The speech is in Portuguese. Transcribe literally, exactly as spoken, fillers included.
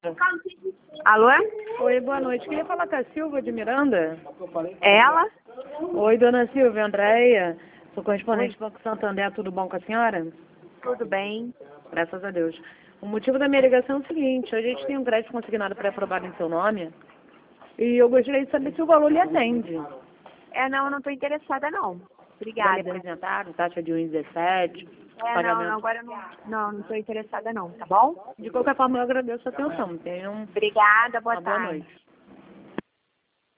Alô? Oi, boa noite. Queria falar com a Silva de Miranda. É ela? Oi, dona Silvia, Andréia. Sou correspondente do Banco Santander. Tudo bom com a senhora? Tudo bem? Graças a Deus. O motivo da minha ligação é o seguinte. A gente tem um crédito consignado pré-aprovado em seu nome. E eu gostaria de saber se o valor lhe atende. É, não, eu não estou interessada, não. Já lhe Obrigada. apresentaram taxa de um vírgula dezessete, É, não, pagamento. não, agora eu não. Não, não estou interessada, não, tá bom? De qualquer forma, eu agradeço a atenção. Tenham Obrigada, boa uma boa tarde. noite.